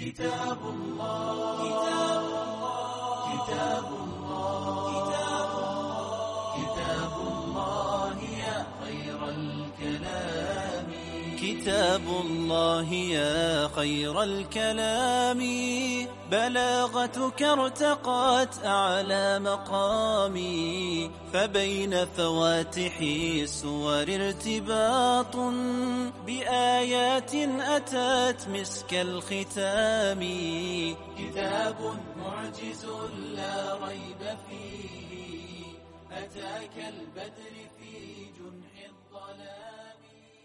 كتاب الله كتاب الله كتاب الله يا خير الكلام كتاب الله يا خير الكلام بلاغتك ارتقت أعلى مقامي فبين فواتح السور ارتباط بآيات أتت مسك الختام كتاب معجز لا ريب فيه أتى كالبدر في جنح الظلام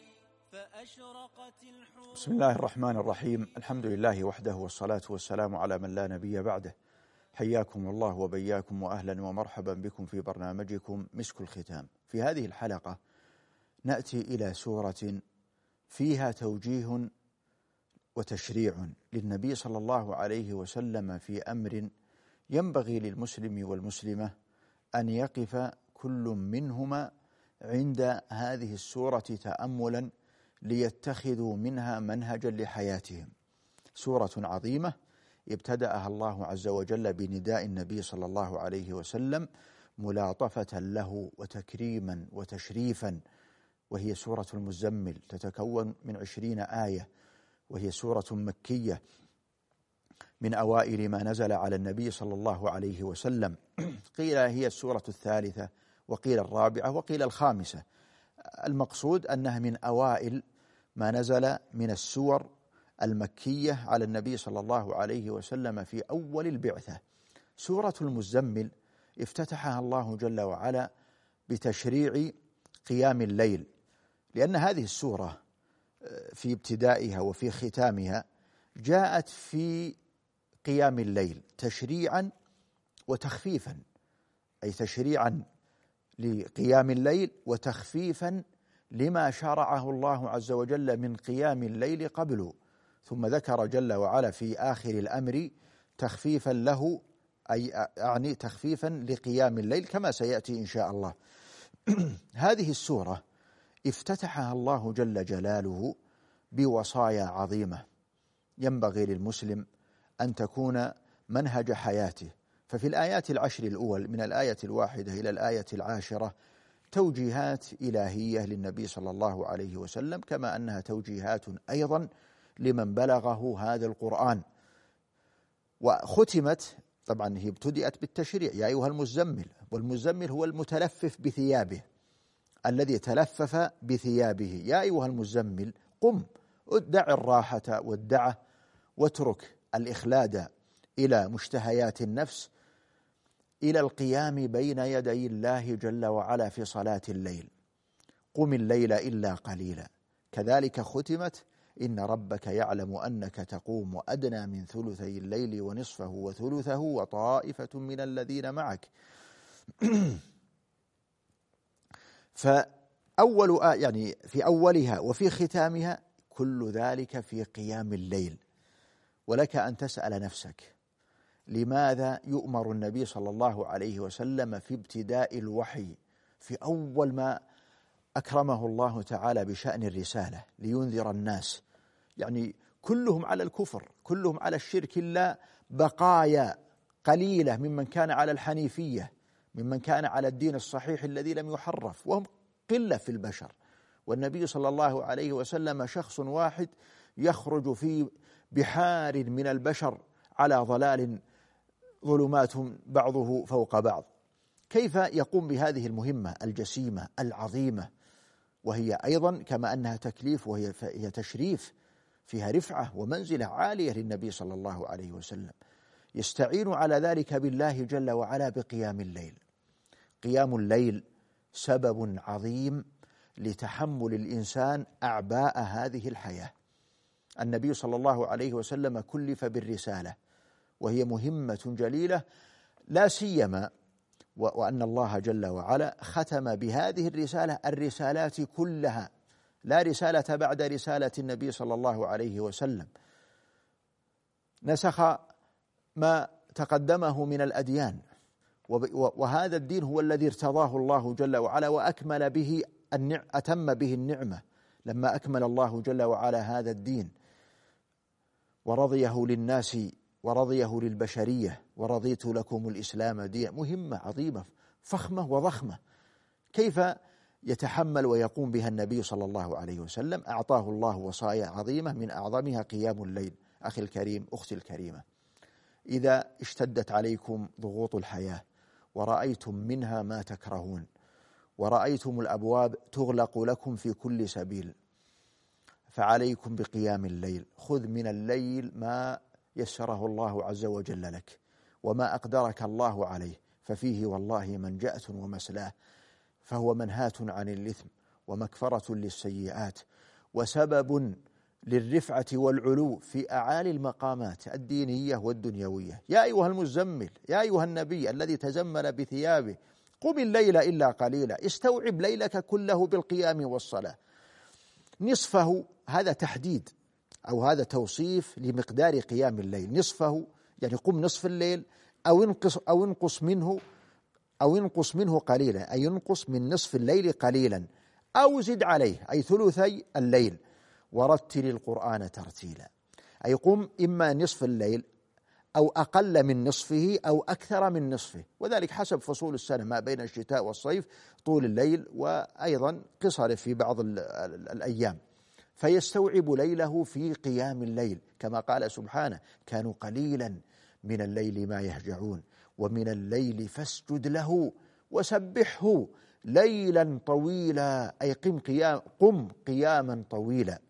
فأشرقت بسم الله الرحمن الرحيم. الحمد لله وحده والصلاة والسلام على من لا نبي بعده. حياكم الله وبياكم وأهلا ومرحبا بكم في برنامجكم مسك الختام. في هذه الحلقة نأتي إلى سورة فيها توجيه وتشريع للنبي صلى الله عليه وسلم في أمر ينبغي للمسلم والمسلمة أن يقف كل منهما عند هذه السورة تأملا ليتخذوا منها منهجا لحياتهم. سورة عظيمة ابتدأها الله عز وجل بنداء النبي صلى الله عليه وسلم ملاطفة له وتكريما وتشريفا، وهي سورة المزمل تتكون من 20 آية، وهي سورة مكية من أوائل ما نزل على النبي صلى الله عليه وسلم. قيل هي السورة الثالثة وقيل الرابعة وقيل الخامسة. المقصود أنها من أوائل ما نزل من السور المكية على النبي صلى الله عليه وسلم في أول البعثة. سورة المزمل افتتحها الله جل وعلا بتشريع قيام الليل، لأن هذه السورة في ابتدائها وفي ختامها جاءت في قيام الليل تشريعا وتخفيفا، أي تشريعا لقيام الليل وتخفيفا لما شرعه الله عز وجل من قيام الليل قبله، ثم ذكر جل وعلا في آخر الأمر تخفيفا له، أي يعني تخفيفا لقيام الليل كما سيأتي إن شاء الله. هذه السورة افتتحها الله جل جلاله بوصايا عظيمة ينبغي للمسلم أن تكون منهج حياته. ففي الآيات 10 الأول من الآية 1 إلى الآية 10 توجيهات إلهية للنبي صلى الله عليه وسلم، كما أنها توجيهات أيضا لمن بلغه هذا القرآن. وختمت، طبعا هي ابتدأت بالتشريع يا أيها المزمل، والمزمل هو المتلفف بثيابه، الذي تلفف بثيابه. يا أيها المزمل قم، ادع الراحة والدعة واترك الإخلاد إلى مشتهيات النفس إلى القيام بين يدي الله جل وعلا في صلاة الليل. قم الليل إلا قليلا. كذلك ختمت إن ربك يعلم أنك تقوم أدنى من ثلثي الليل ونصفه وثلثه وطائفة من الذين معك. فأول يعني في أولها وفي ختامها كل ذلك في قيام الليل. ولك أن تسأل نفسك لماذا يؤمر النبي صلى الله عليه وسلم في ابتداء الوحي في أول ما أكرمه الله تعالى بشأن الرسالة لينذر الناس؟ يعني كلهم على الكفر، كلهم على الشرك، إلا بقايا قليلة ممن كان على الحنيفية، ممن كان على الدين الصحيح الذي لم يحرف، وهم قلة في البشر. والنبي صلى الله عليه وسلم شخص واحد يخرج في بحار من البشر على ضلال ظلمات بعضه فوق بعض. كيف يقوم بهذه المهمة الجسيمة العظيمة، وهي أيضا كما أنها تكليف وهي تشريف، فيها رفعة ومنزلة عالية للنبي صلى الله عليه وسلم. يستعين على ذلك بالله جل وعلا بقيام الليل. قيام الليل سبب عظيم لتحمل الإنسان أعباء هذه الحياة. النبي صلى الله عليه وسلم كلف بالرسالة، وهي مهمة جليلة، لا سيما وأن الله جل وعلا ختم بهذه الرسالة الرسالات كلها، لا رسالة بعد رسالة النبي صلى الله عليه وسلم. نسخ ما تقدمه من الأديان، وهذا الدين هو الذي ارتضاه الله جل وعلا وأكمل به أتم به النعمة لما أكمل الله جل وعلا هذا الدين. ورضيه للناس ورضيه للبشرية، ورضيت لكم الإسلام دينا. مهمة عظيمة فخمة وضخمة، كيف يتحمل ويقوم بها النبي صلى الله عليه وسلم؟ أعطاه الله وصايا عظيمة، من أعظمها قيام الليل. أخي الكريم، أختي الكريمة، إذا اشتدت عليكم ضغوط الحياة ورأيتم منها ما تكرهون، ورأيتم الأبواب تغلق لكم في كل سبيل، فعليكم بقيام الليل. خذ من الليل ما يسره الله عز وجل لك وما أقدرك الله عليه، ففيه والله منجأة ومسلاه، فهو منهاة عن الإثم ومكفرة للسيئات وسبب للرفعة والعلو في أعالي المقامات الدينية والدنيوية. يا أيها المزمل، يا أيها النبي الذي تزمل بثيابه، قم الليل إلا قليلا، استوعب ليلك كله بالقيام والصلاة. نصفه، هذا تحديد أو هذا توصيف لمقدار قيام الليل، نصفه يعني قم نصف الليل أو ينقص منه قليلا، أي ينقص من نصف الليل قليلا، أو زد عليه أي ثلثي الليل. ورتل القرآن ترتيلا، أي قم إما نصف الليل أو أقل من نصفه أو أكثر من نصفه، وذلك حسب فصول السنة، ما بين الشتاء والصيف طول الليل وأيضا قصره في بعض الأيام، فيستوعب ليله في قيام الليل، كما قال سبحانه: كانوا قليلا من الليل ما يهجعون ومن الليل فاسجد له وسبحه ليلا طويلا، أي قم قياما طويلا.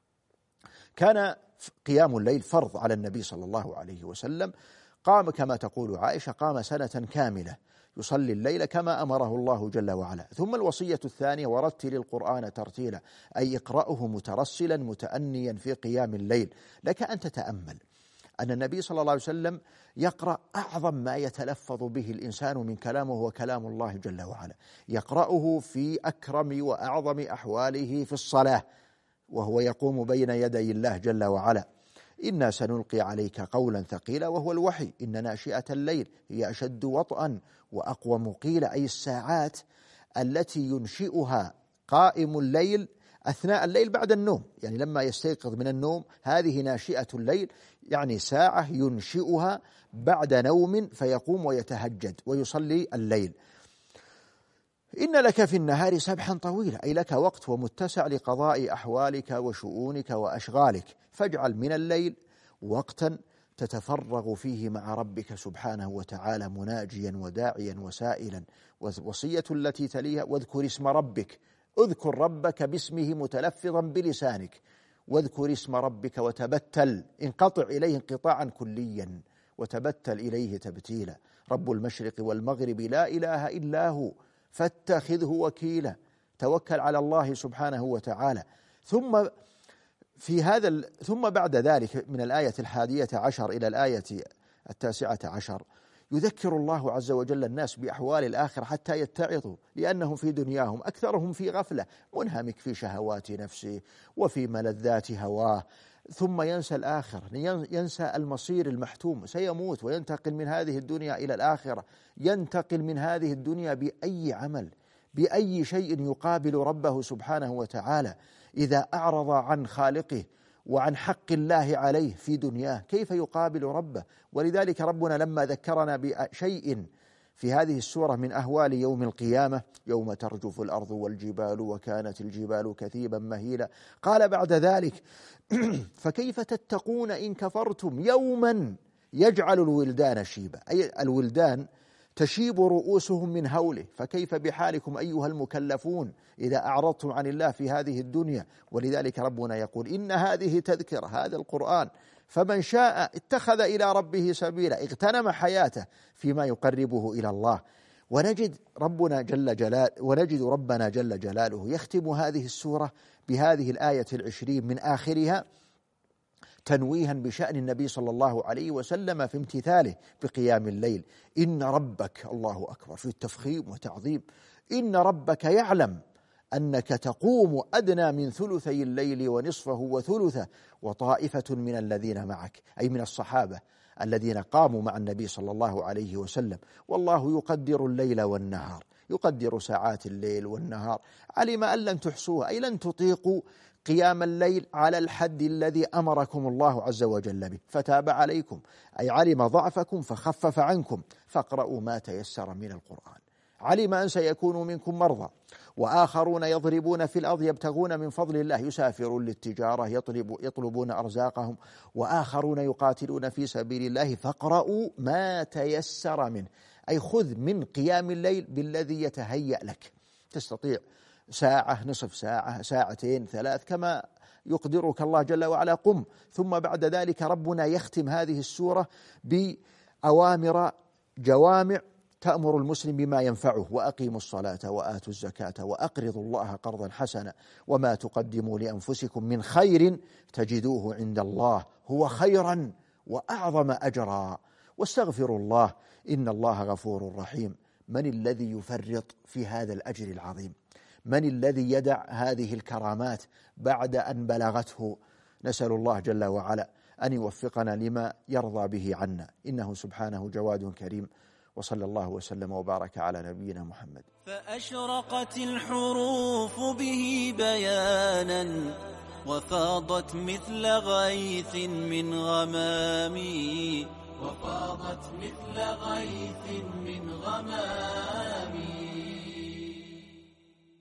كان قيام الليل فرض على النبي صلى الله عليه وسلم، قام كما تقول عائشة، قام سنة كاملة يصلي الليل كما أمره الله جل وعلا. ثم الوصية الثانية: ورتل القرآن ترتيلا، أي اقرأه مترسلا متأنيا في قيام الليل. لك أن تتأمل أن النبي صلى الله عليه وسلم يقرأ أعظم ما يتلفظ به الإنسان من كلامه وكلام الله جل وعلا، يقرأه في أكرم وأعظم أحواله في الصلاة وهو يقوم بين يدي الله جل وعلا. إنا سنلقي عليك قولا ثقيلا، وهو الوحي. إن ناشئة الليل هي أشد وطئا وأقوم قيلا، أي الساعات التي ينشئها قائم الليل أثناء الليل بعد النوم، يعني لما يستيقظ من النوم، هذه ناشئة الليل، يعني ساعة ينشئها بعد نوم فيقوم ويتهجد ويصلي الليل. إن لك في النهار سبحا طويلا، أي لك وقت ومتسع لقضاء أحوالك وشؤونك وأشغالك، فاجعل من الليل وقتا تتفرغ فيه مع ربك سبحانه وتعالى مناجيا وداعيا وسائلا. وصية التي تليها: واذكر اسم ربك، اذكر ربك باسمه متلفظا بلسانك، واذكر اسم ربك وتبتل، انقطع إليه انقطاعا كليا وتبتل إليه تبتيلا. رب المشرق والمغرب لا إله إلا هو فاتخذه وكيلا، توكل على الله سبحانه وتعالى. ثم بعد ذلك من الآية 11 إلى الآية 19 يذكر الله عز وجل الناس بأحوال الآخرة حتى يتعظوا، لأنهم في دنياهم أكثرهم في غفلة، منهمك في شهوات نفسه وفي ملذات هواه، ثم ينسى الآخرة، ينسى المصير المحتوم، سيموت وينتقل من هذه الدنيا إلى الآخرة. ينتقل من هذه الدنيا بأي عمل، بأي شيء يقابل ربه سبحانه وتعالى إذا أعرض عن خالقه وعن حق الله عليه في دنياه، كيف يقابل ربه؟ ولذلك ربنا لما ذكرنا بشيء في هذه السورة من أهوال يوم القيامة: يوم ترجف الأرض والجبال وكانت الجبال كثيبا مهيلا، قال بعد ذلك: فكيف تتقون إن كفرتم يوما يجعل الولدان شيبا، أي الولدان تشيب رؤوسهم من هوله، فكيف بحالكم أيها المكلفون إذا أعرضتم عن الله في هذه الدنيا؟ ولذلك ربنا يقول: إن هذه تذكرة، هذا القرآن، فمن شاء اتخذ إلى ربه سبيلا، اغتنم حياته فيما يقربه إلى الله. ونجد ربنا جل جلاله يختم هذه السورة بهذه الآية 20 من آخرها تنويها بشأن النبي صلى الله عليه وسلم في امتثاله بقيام الليل: إن ربك، الله أكبر في التفخيم وتعظيم، إن ربك يعلم أنك تقوم أدنى من ثلثي الليل ونصفه وثلثه وطائفة من الذين معك، أي من الصحابة الذين قاموا مع النبي صلى الله عليه وسلم. والله يقدر الليل والنهار، يقدر ساعات الليل والنهار، علم أن لن تحصوها، أي لن تطيقوا قيام الليل على الحد الذي أمركم الله عز وجل به، فتاب عليكم أي علم ضعفكم فخفف عنكم، فاقرأوا ما تيسر من القرآن. علم أن سيكون منكم مرضى وآخرون يضربون في الأرض يبتغون من فضل الله، يسافرون للتجارة يطلبون أرزاقهم، وآخرون يقاتلون في سبيل الله، فاقرأوا ما تيسر منه، أي خذ من قيام الليل بالذي يتهيأ لك، تستطيع ساعة، نصف ساعة، ساعتين، 3 كما يقدرك الله جل وعلا، قم. ثم بعد ذلك ربنا يختم هذه السورة بأوامر جوامع تأمر المسلم بما ينفعه: وأقيموا الصلاة وآتوا الزكاة وأقرضوا الله قرضا حسنا وما تقدموا لأنفسكم من خير تجدوه عند الله هو خيرا وأعظم أجرا واستغفروا الله إن الله غفور رحيم. من الذي يفرط في هذا الأجر العظيم؟ من الذي يدع هذه الكرامات بعد أن بلغته؟ نسأل الله جل وعلا أن يوفقنا لما يرضى به عنا، إنه سبحانه جواد كريم. وصلى الله وسلم وبارك على نبينا محمد. فأشرقت الحروف به بيانا وفاضت مثل غيث من غمام